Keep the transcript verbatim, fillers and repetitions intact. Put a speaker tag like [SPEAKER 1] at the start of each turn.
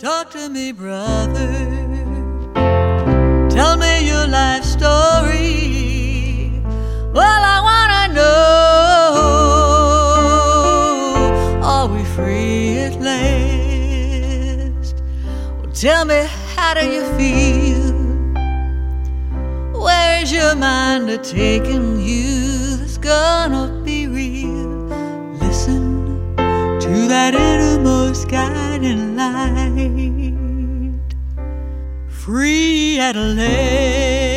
[SPEAKER 1] Talk to me, brother. Tell me your life story. Well, I wanna know, are we free at last? Well, tell me, how do you feel? Where's your mind a taking you? That's gonna be real. Listen to that innermost guiding light. Free at last.